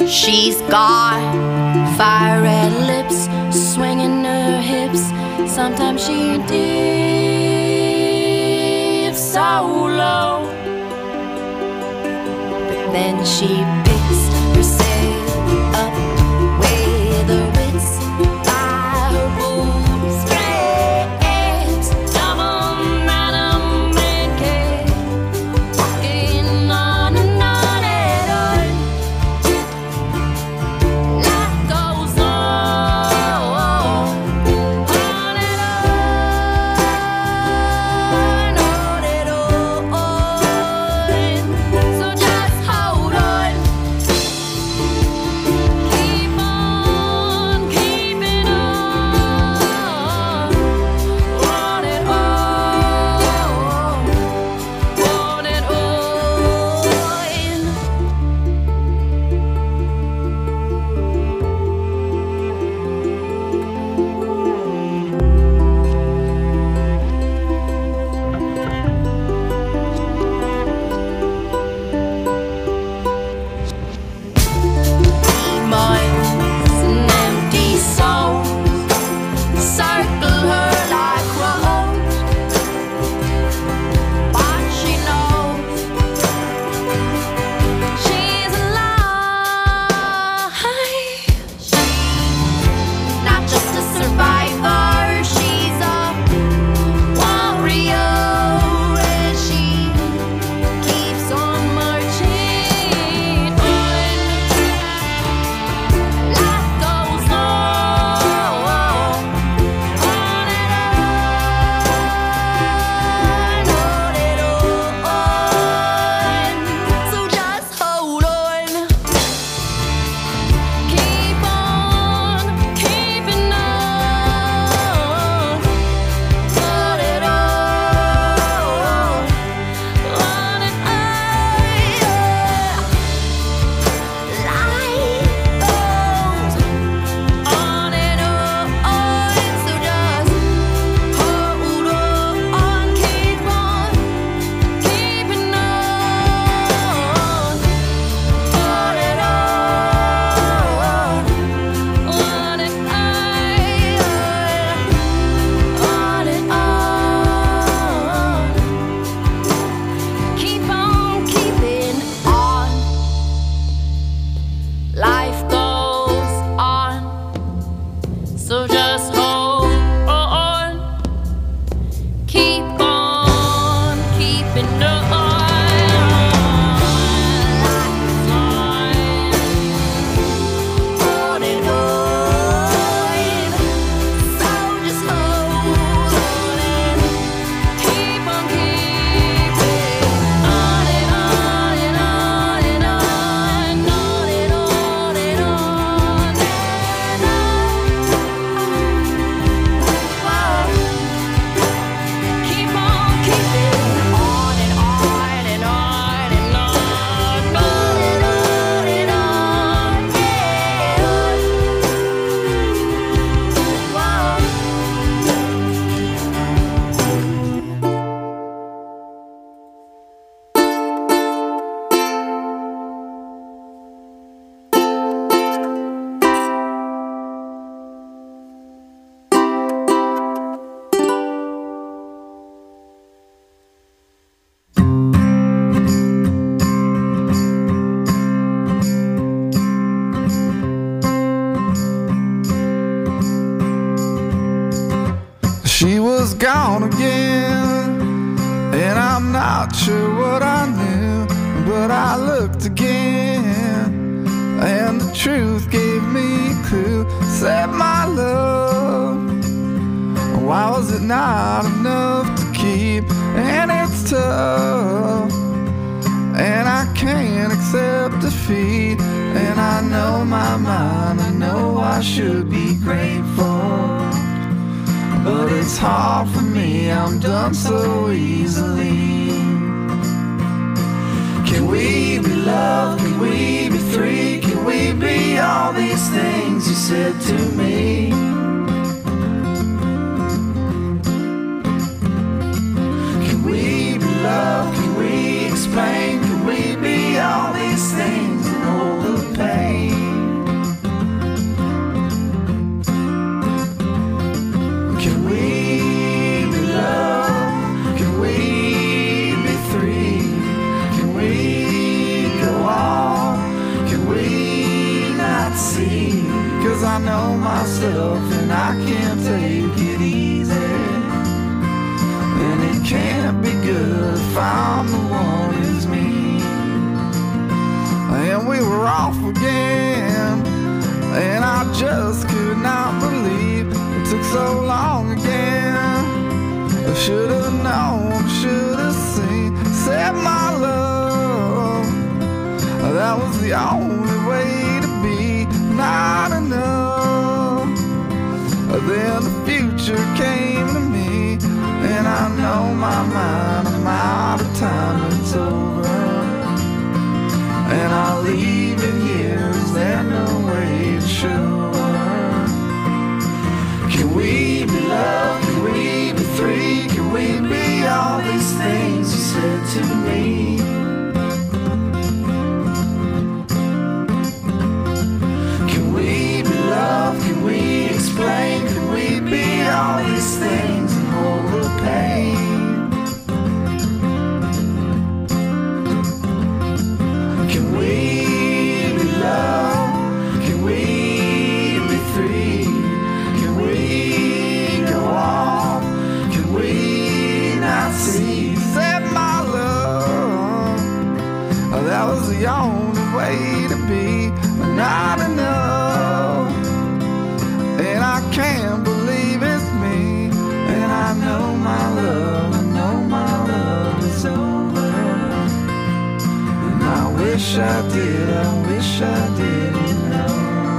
She's got fire red lips, swinging her hips. Sometimes she dips so low, but then she picks herself up with her wits by her bootstraps. Come on, Madam Bankhead, walking on and on and on. Life goes on and on. So just hold on. Keep on keeping on. Want it all. Want it all. Demons and empty souls circle her like crows, but she knows she's alive. She's not just a survivor, she's a warrior, and she keeps on marching on. Life goes on and on. So just hold on. Keep on keeping on. Want it all. Want it all. Life goes on and on. So just hold on. Keep on keeping on. Want it all. Want it all. Keep on keeping on. Life goes on. So just hold on. Keep on keeping on. Life goes on. On and on. So just hold on and keep on keeping on and on and on and on and on and on and on and on. Keep on keeping on and on and on and on and on and on and She was gone again, and I'm not sure what I knew, but I looked again, and the truth gave me a clue. Said, my love, why was it not enough to keep? And it's tough, and I can't accept defeat, and I know my mind, I know I should be grateful, but it's hard for me, I'm done so easily. Can we be loved? Can we be free? Can we be all these things you said to me? Can we be loved? Can we explain? Can we be all these things and all the pain? I know myself and I can't take it easy. And it can't be good if I'm the one who's mean. And we were off again, and I just could not believe it took so long again. I should've known, should've seen, said my love, that was the only way to be, not enough. Then the future came to me, and I know my mind, I'm out of time, it's over. And I'll leave it here, is there no way to show her? Can we be loved, can we be free, can we be all these things you said to me? Can we be loved, can we explain, can we be all these things and hold the pain? Can we be loved, can we be free, can we go on, can we not see, said my love, that was the only way to be, not enough. And I can't believe it's me, and I know my love, I know my love is over. And I wish I did, I wish I didn't know.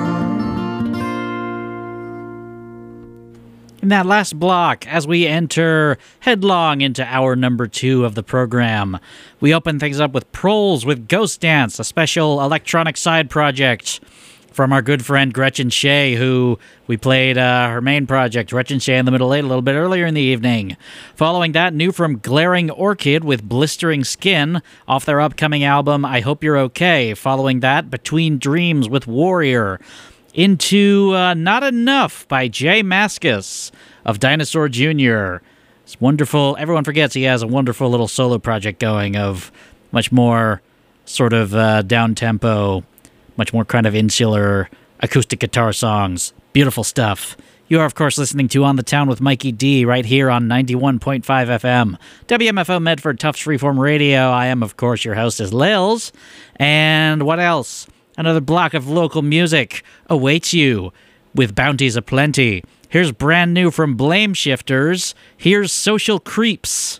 In that last block, as we enter headlong into hour number 2 of the program, we open things up with Proles with Ghost Dance, a special electronic side project from our good friend Gretchen Shea, who we played her main project, Gretchen Shea in the Middle 8, a little bit earlier in the evening. Following that, new from Glaring Orchid with Blistering Skin off their upcoming album, I Hope You're Okay. Following that, Between Dreams with Warrior. Into Not Enough by Jay Mascis of Dinosaur Jr. It's wonderful. Everyone forgets he has a wonderful little solo project going of much more sort of down-tempo, much more kind of insular acoustic guitar songs. Beautiful stuff. You are, of course, listening to On the Town with Mikey D right here on 91.5 FM. WMFO Medford Tufts Freeform Radio. I am, of course, your host is Lils. And what else? Another block of local music awaits you with bounties aplenty. Here's brand new from Blame Shifters. Here's Social Creeps.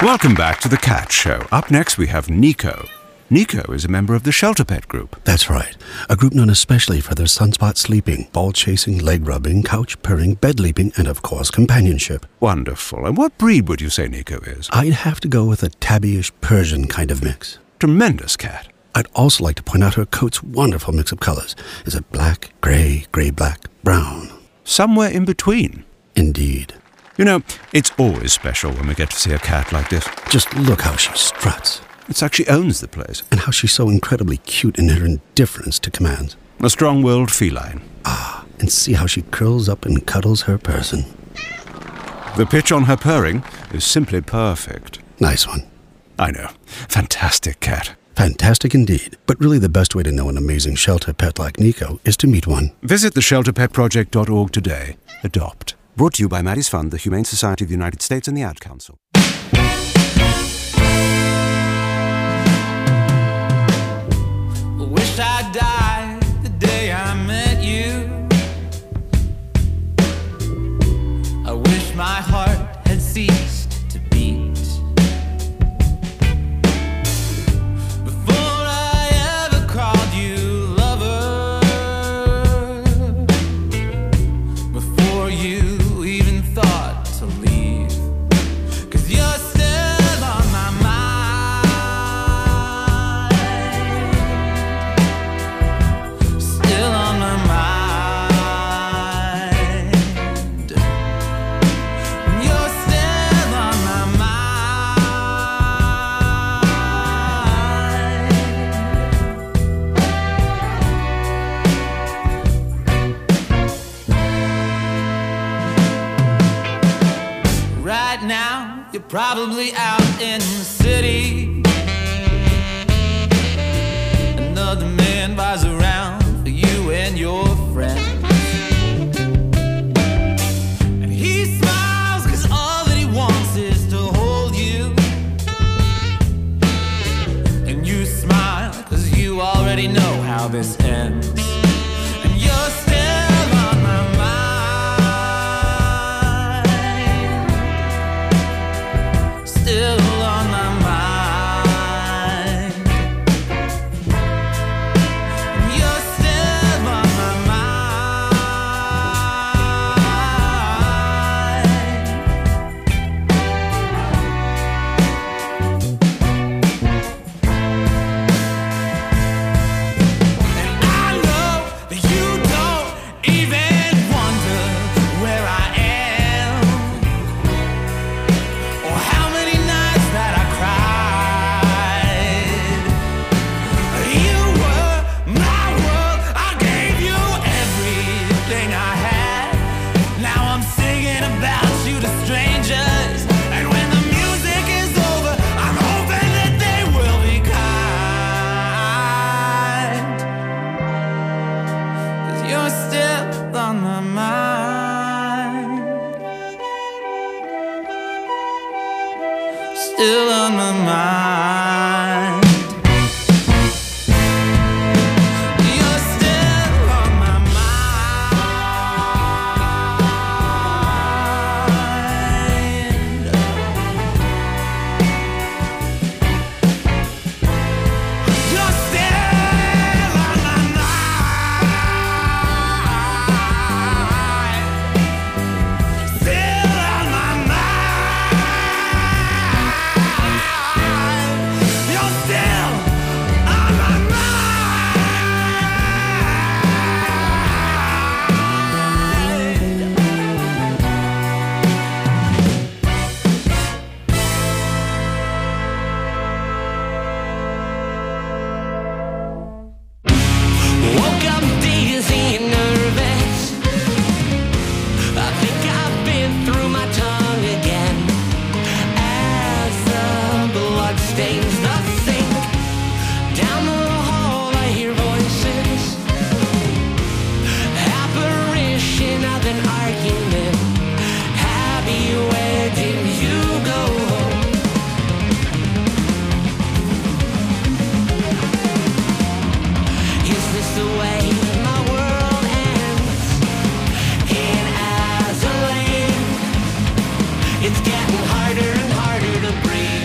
Welcome back to The Cat Show. Up next, we have Nico. Nico is a member of the Shelter Pet Group. That's right. A group known especially for their sunspot sleeping, ball chasing, leg rubbing, couch purring, bed leaping, and of course, companionship. Wonderful. And what breed would you say Nico is? I'd have to go with a tabbyish Persian kind of mix. Tremendous cat. I'd also like to point out her coat's wonderful mix of colors. Is it black, gray, black, brown? Somewhere in between. Indeed. You know, it's always special when we get to see a cat like this. Just look how she struts. It's like she owns the place. And how she's so incredibly cute in her indifference to commands. A strong-willed feline. Ah, and see how she curls up and cuddles her person. The pitch on her purring is simply perfect. Nice one. I know. Fantastic cat. Fantastic indeed. But really the best way to know an amazing shelter pet like Nico is to meet one. Visit theshelterpetproject.org today. Adopt. Brought to you by Maddie's Fund, the Humane Society of the United States, and the Ad Council. Wish I died the day I met you. I wish my heart had ceased to beat before I ever called you lover, before you even thought to leave, 'cause you're still on my mind, still on my mind. You're still on my mind. Right now, you're probably out in the city. Another man buys around for you and your friends. And he smiles 'cause all that he wants is to hold you. And you smile 'cause you already know how this ends. And you're still on my mind, still on my mind. You're still on my And I know that you don't even wonder where I am, or how many nights that I cried. You were my world, I gave you everything I had. Now I'm singing about you to strangers, and when the music is over, I'm hoping that they will be kind. 'Cause you're still on my mind, still on my mind. You're still on my mind. You're still on my mind. Still on my mind. You're still on my mind. Woke up dizzy and nervous. I think I've been through my tongue again. As the blood stains the sink, down the hall I hear voices. Apparition of an argument. Happy, where did you go home? Is this the way my world ends? In Azalea, it's getting harder and harder to breathe.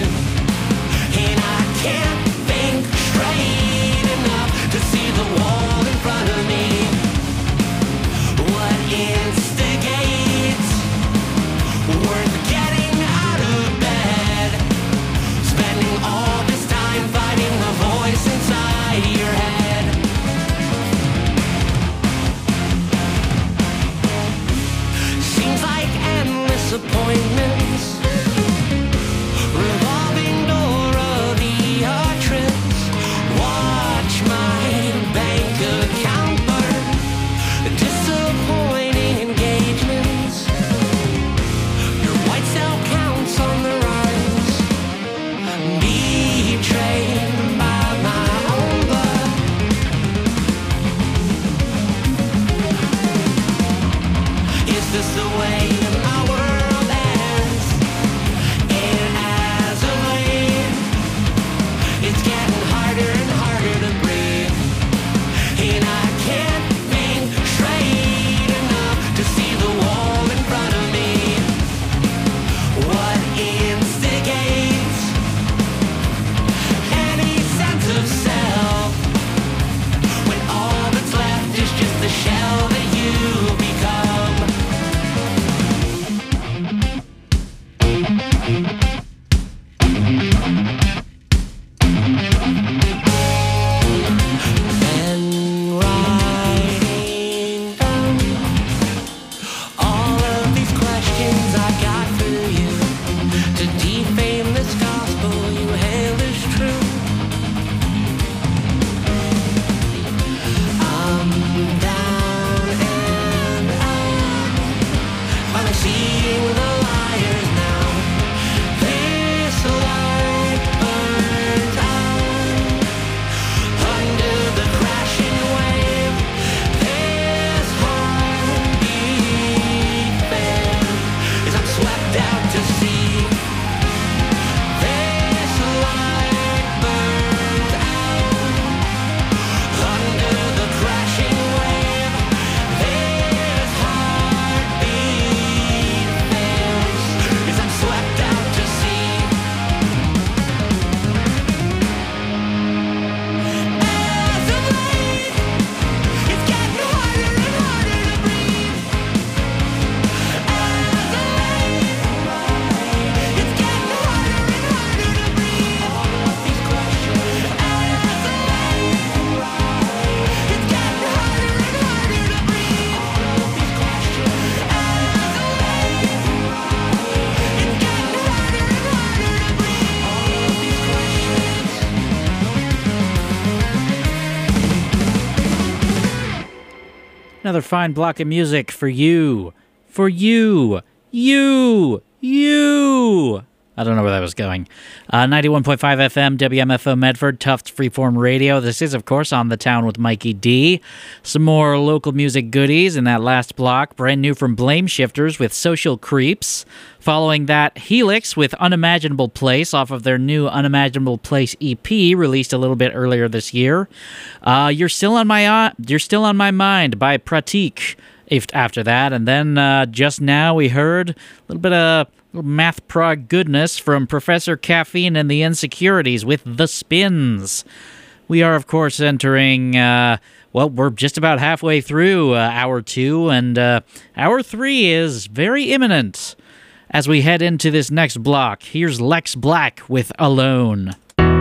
Another fine block of music for you. For you. You. I don't know where that was going. 91.5 FM, WMFO Medford, Tufts Freeform Radio. This is, of course, On the Town with Mikey D. Some more local music goodies in that last block. Brand new from Blame Shifters with Social Creeps. Following that, Helix with Unimaginable Place off of their new Unimaginable Place EP, released a little bit earlier this year. You're Still on My Mind by Pratik. After that, and then just now we heard a little bit of math prog goodness from Professor Caffeine and the Insecurities with The Spins. We are, of course, entering, we're just about halfway through Hour 2, and Hour 3 is very imminent. As we head into this next block, here's Lex Black with Alone.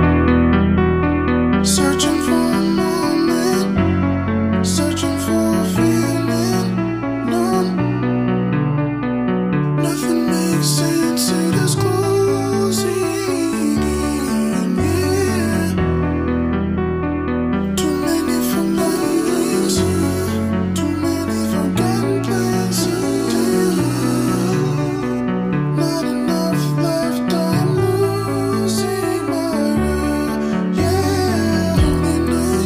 Searching for a moment, searching for a feeling, no. Nothing makes sense, it is closing in, yeah. Too many familiars, too many forgotten places, not enough left, I'm losing my way, yeah. Only know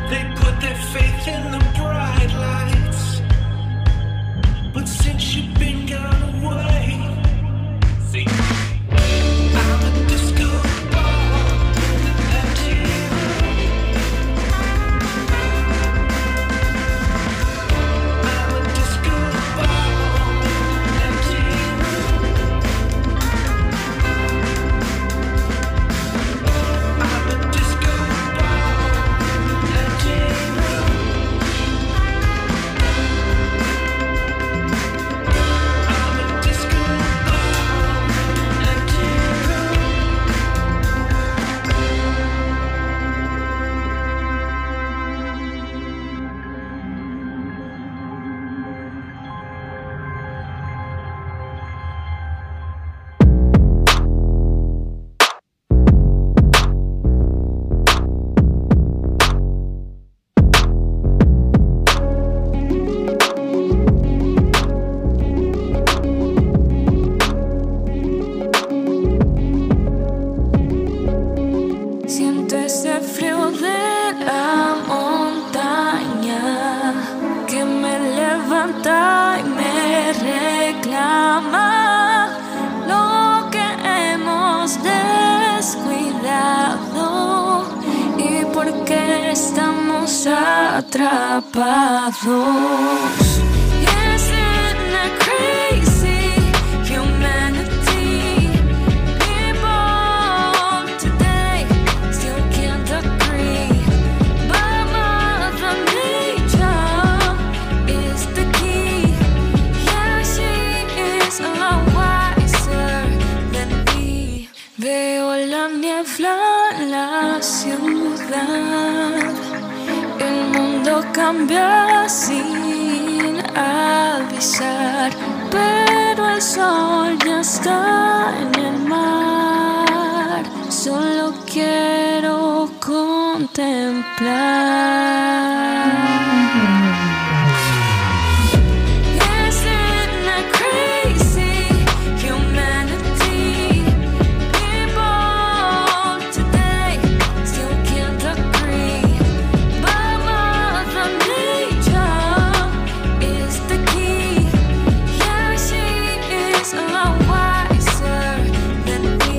They put their faith in the bright lights. But since you've been gone away, see, I'm a disco ball empty. I'm a disco ball empty. I'm a disco ball empty. I'm a disco ball empty. Siento ese frío de la montaña que me levanta y me reclama lo que hemos descuidado y por qué estamos atrapados. Isn't that crazy? Humanity, people today still can't agree. But Mother Nature is the key. Yeah, she is a lot wiser than we. Veo la niebla en la ciudad. El mundo cambia sin avisar, pero el sol ya está en el mar. Solo quiero contemplar. Isn't that crazy? Humanity, people today still can't agree. But Mother Nature is the key. Yeah, she is a lot wiser than we.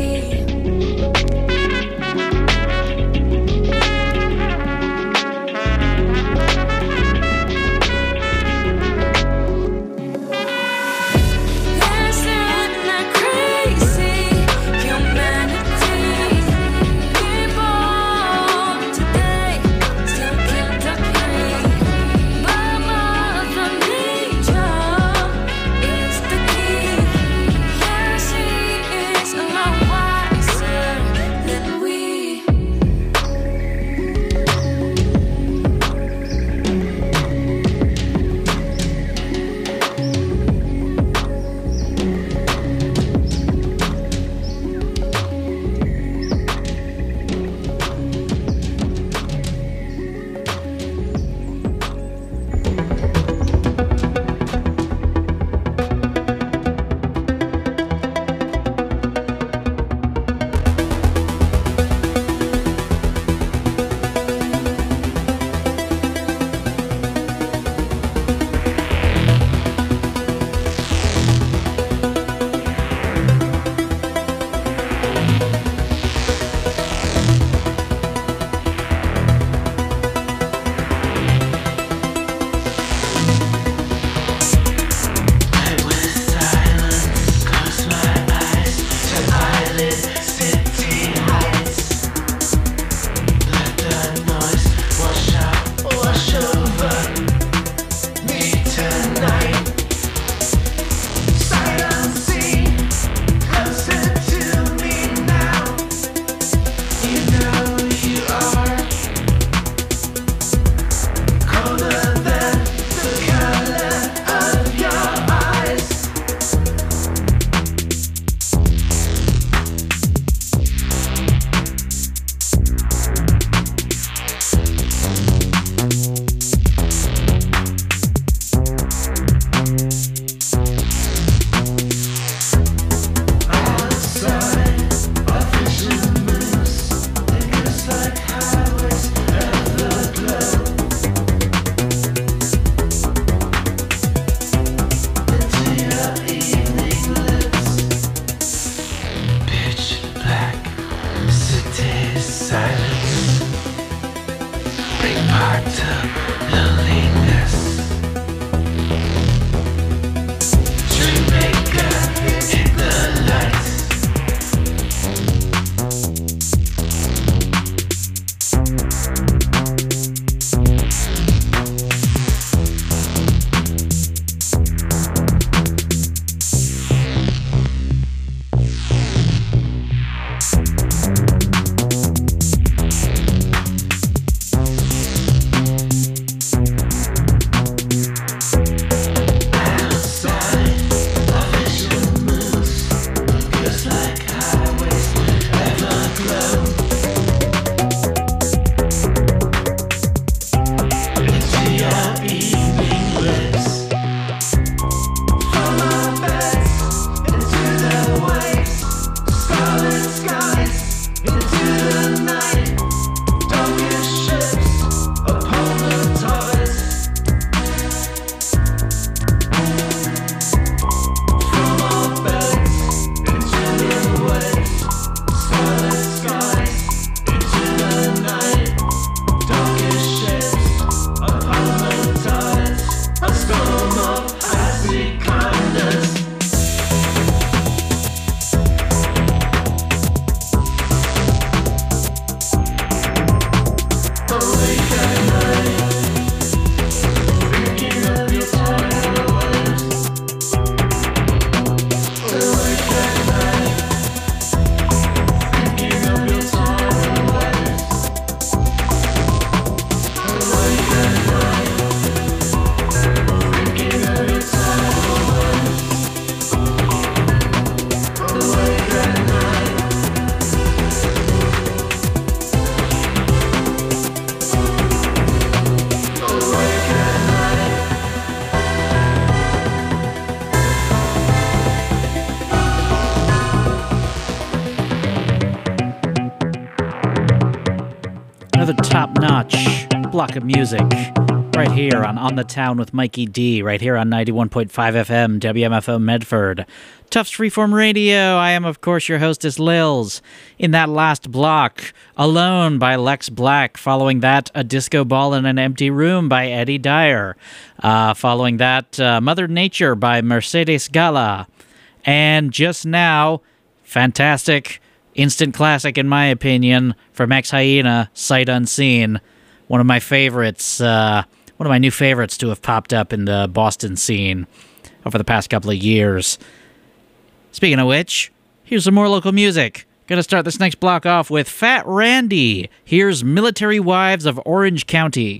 Another top-notch block of music right here on the Town with Mikey D, right here on 91.5 FM, WMFO Medford. Tufts Freeform Radio, I am, of course, your hostess, Lils. In that last block, Alone by Lex Black. Following that, A Disco Ball in an Empty Room by Eddie Dyer. Following that, Mother Nature by Mercedes Gala. And just now, fantastic, instant classic in my opinion, from Ex Hyena, Sight Unseen. One of my favorites, one of my new favorites to have popped up in the Boston scene over the past couple of years. Speaking of which, here's some more local music. Gonna start this next block off with Fat Randy. Here's Military Wives of Orange County.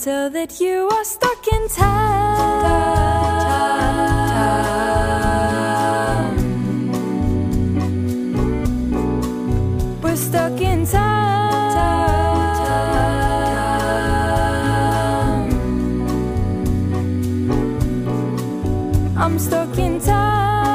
tell that you are stuck in time. We're stuck in time. I'm stuck in time.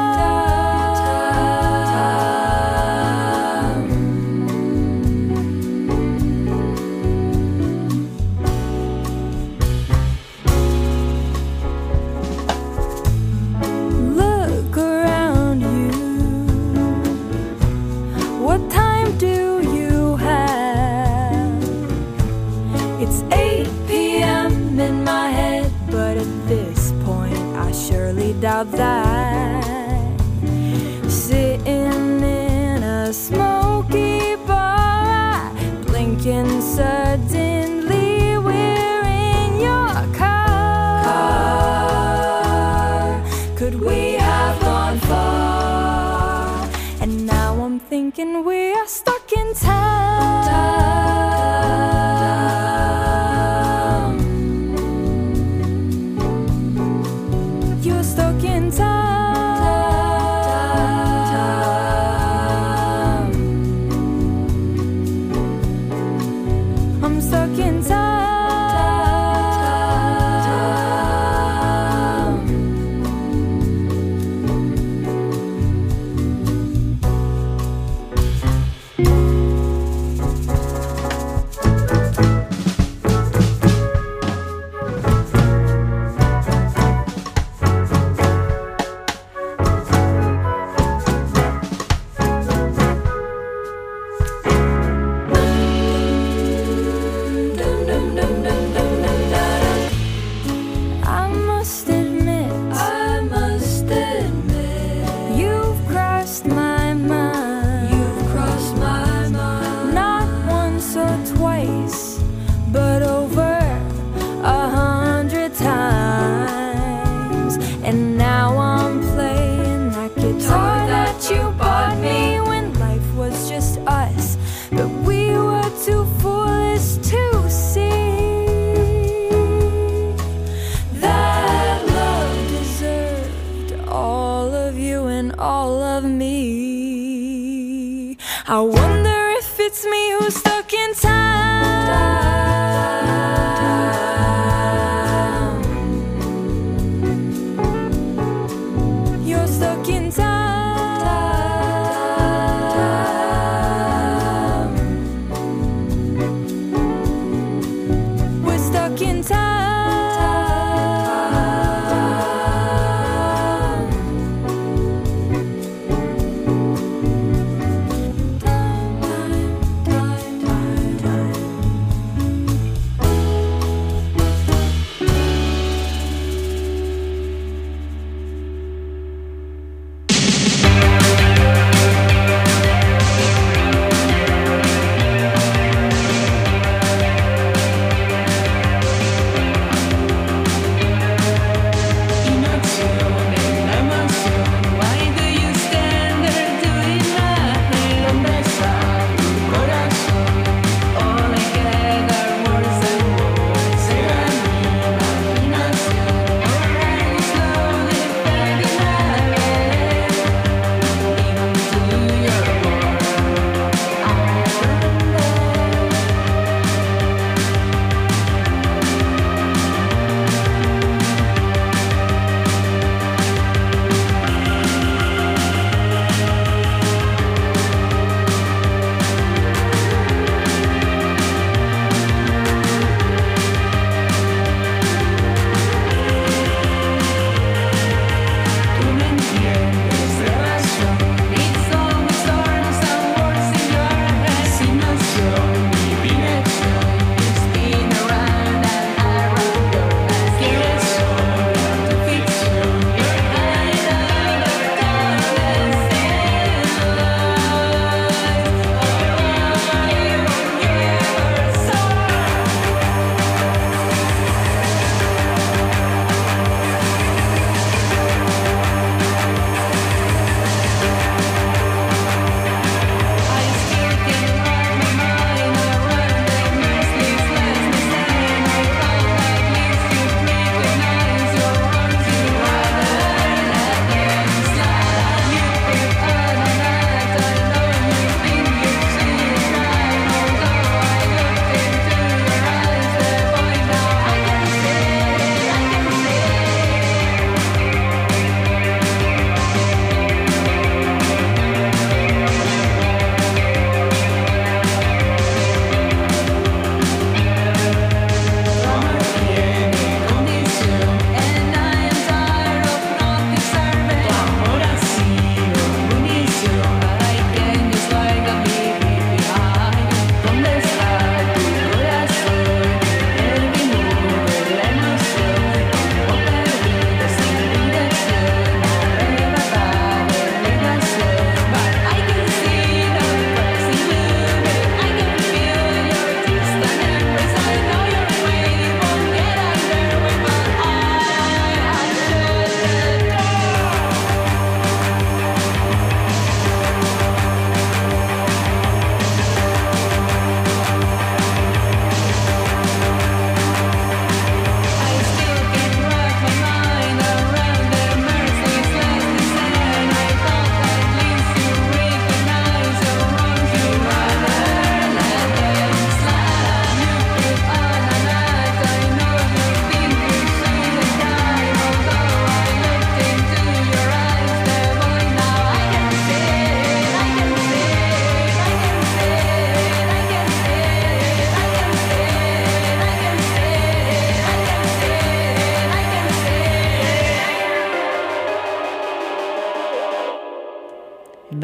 Look around you. What time do you have? It's 8 p.m. in my head, but at this point I surely doubt that. Sitting in a smoky bar, blinking suddenly, we're in your car. Could we have gone far? And now I'm thinking we are stuck in time. You're stuck in time. I'm stuck in time. I must admit, you've crossed my mind. Not once or twice, but over 100 times. And now I'm playing that guitar that you bought me when life was just us, but we were too foolish to see that love deserved all of you and all of me. I wonder if it's me who's stuck in time. You're stuck in time. We're stuck in time.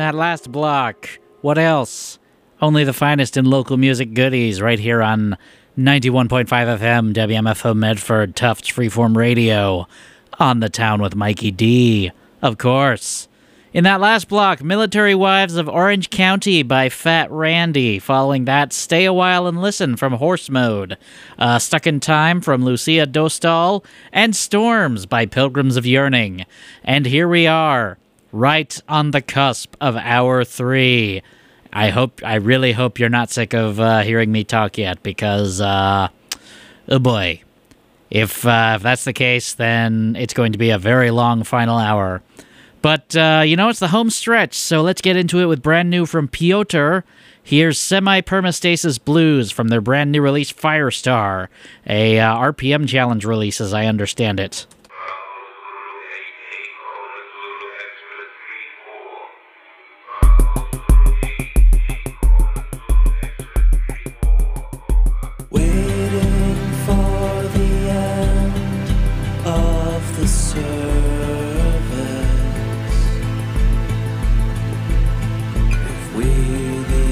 that last block, what else? Only the finest in local music goodies right here on 91.5 FM, WMFO Medford, Tufts Freeform Radio, on the town with Mikey D, of course. In that last block, Military Wives of Orange County by Fat Randy. Following that, Stay a While and Listen from Horse Mode. Stuck in Time from Lucia Dostal. And Storms by Pilgrims of Yearning. And here we are, right on the cusp of Hour 3. I really hope you're not sick of hearing me talk yet, because, oh boy. If that's the case, then it's going to be a very long final hour. But, it's the home stretch, so let's get into it with brand new from Piotr. Here's Semi-Permastasis Blues from their brand new release, Firestar, a RPM challenge release as I understand it.